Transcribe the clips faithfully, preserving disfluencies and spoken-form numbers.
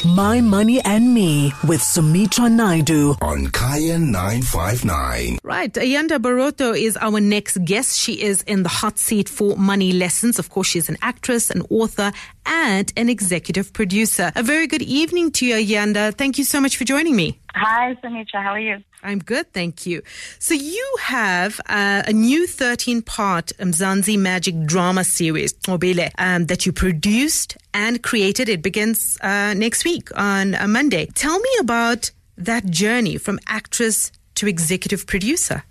My Money and Me with Sumitra Naidu on Kaya nine five nine. Right, Ayanda Baroto is our next guest. She is in the hot seat for Money Lessons. Of course, she's an actress, an author, and an executive producer. A very good evening to you, Ayanda. Thank you so much for joining me. Hi, Sumitra. How are you? I'm good, thank you. So you have uh, a new thirteen-part Mzansi Magic drama series, Obele, um, that you produced and created. It begins uh, next week on a Monday. Tell me about that journey from actress to executive producer.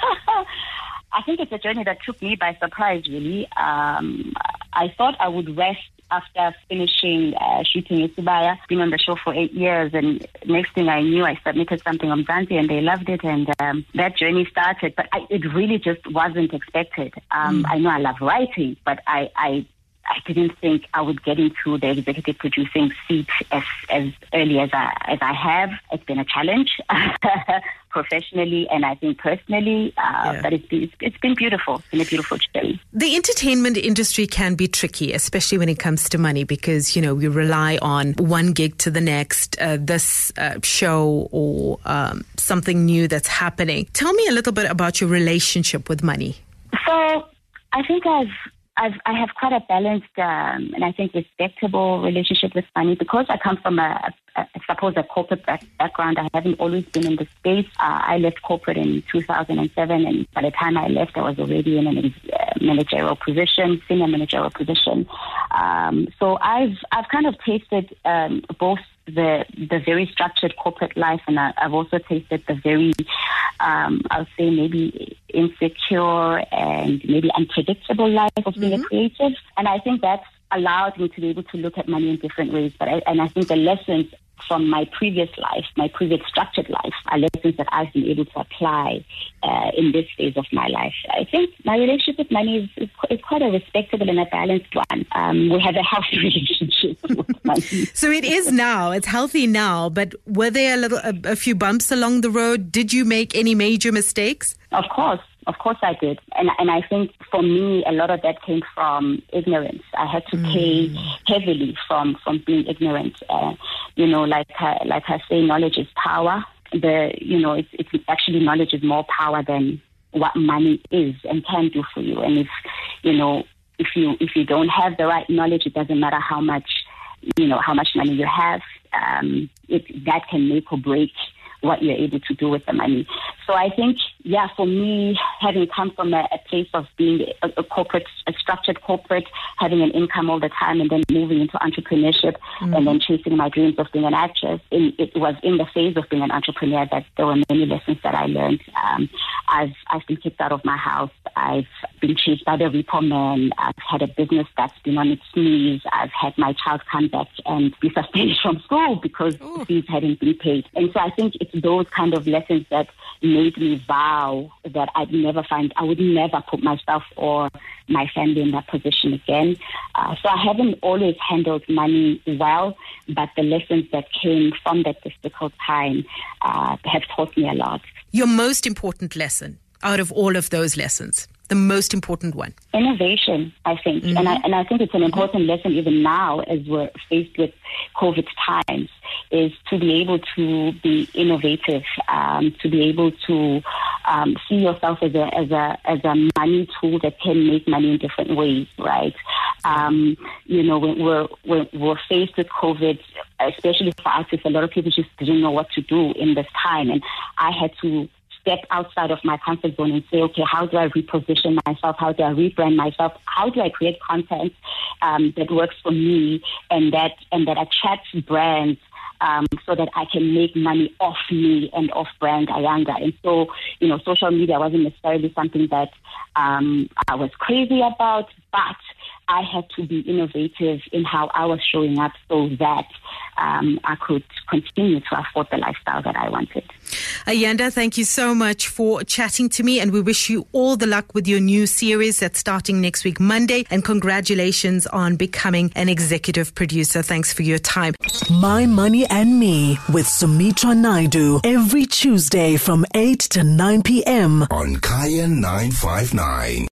I think it's a journey that took me by surprise, really. Um, I thought I would rest after finishing uh, shooting Isibaya, been on the show for eight years, and next thing I knew, I submitted something on Mzansi and they loved it, and um, that journey started. But I, it really just wasn't expected. Um, mm. I know I love writing, but I, I I didn't think I would get into the executive producing seat as, as early as I, as I have. It's been a challenge professionally and I think personally, uh, yeah. but it's been, it's been beautiful. It's been a beautiful journey. The entertainment industry can be tricky, especially when it comes to money, because, you know, we rely on one gig to the next, uh, this uh, show or um, something new that's happening. Tell me a little bit about your relationship with money. So I think I've I've, I have quite a balanced um, and I think respectable relationship with money because I come from a, a I suppose a corporate back, background. I haven't always been in the space. Uh, I left corporate in two thousand seven, and by the time I left, I was already in a uh, managerial position, senior managerial position. Um, so I've I've kind of tasted um, both the the very structured corporate life, and I, I've also tasted the very um, I'll say maybe insecure and maybe unpredictable life of being mm-hmm. a creative. And I think that's allowed me to be able to look at money in different ways. But I, and I think the lessons from my previous life, my previous structured life, are lessons that I've been able to apply uh, in this phase of my life. I think my relationship with money is, is, is quite a respectable and a balanced one. Um, we have a healthy relationship with money. So it is now, it's healthy now, but were there a, little, a, a few bumps along the road? Did you make any major mistakes? Of course. Of course I did. And and I think for me, a lot of that came from ignorance. I had to mm. pay heavily from, from being ignorant. Uh, you know, like I, like I say, knowledge is power. The You know, it's, it's actually knowledge is more power than what money is and can do for you. And if, you know, if you if you don't have the right knowledge, it doesn't matter how much, you know, how much money you have. Um, it, that can make or break what you're able to do with the money. So I think, yeah, for me, having come from a, a place of being a, a corporate, a structured corporate, having an income all the time, and then moving into entrepreneurship, mm-hmm. and then chasing my dreams of being an actress, in, it was in the phase of being an entrepreneur that there were many lessons that I learned. Um, I've I've been kicked out of my house. I've been chased by the repo man. I've had a business that's been on its knees. I've had my child come back and be suspended from school because Ooh. fees hadn't been paid. And so I think it's those kind of lessons that made me vow that I'd never find, I would never put myself or my family in that position again. Uh, so I haven't always handled money well, but the lessons that came from that difficult time uh, have taught me a lot. Your most important lesson out of all of those lessons? The most important one? Innovation, I think. Mm-hmm. And I and I think it's an important lesson even now as we're faced with COVID times, is to be able to be innovative, um, to be able to um, see yourself as a as a as a money tool that can make money in different ways, right? Um, you know, when we're when we're faced with COVID, especially for artists, a lot of people just didn't know what to do in this time, and I had to step outside of my comfort zone and say, okay, how do I reposition myself? How do I rebrand myself? How do I create content um, that works for me and that and that attracts brands um, so that I can make money off me and off brand Ayanda? And so, you know, social media wasn't necessarily something that um, I was crazy about, but I had to be innovative in how I was showing up so that um, I could continue to afford the lifestyle that I wanted. Ayanda, thank you so much for chatting to me, and we wish you all the luck with your new series that's starting next week, Monday, and congratulations on becoming an executive producer. Thanks for your time. My Money and Me with Sumitra Naidu, every Tuesday from eight to nine p.m. on Kaya nine five nine.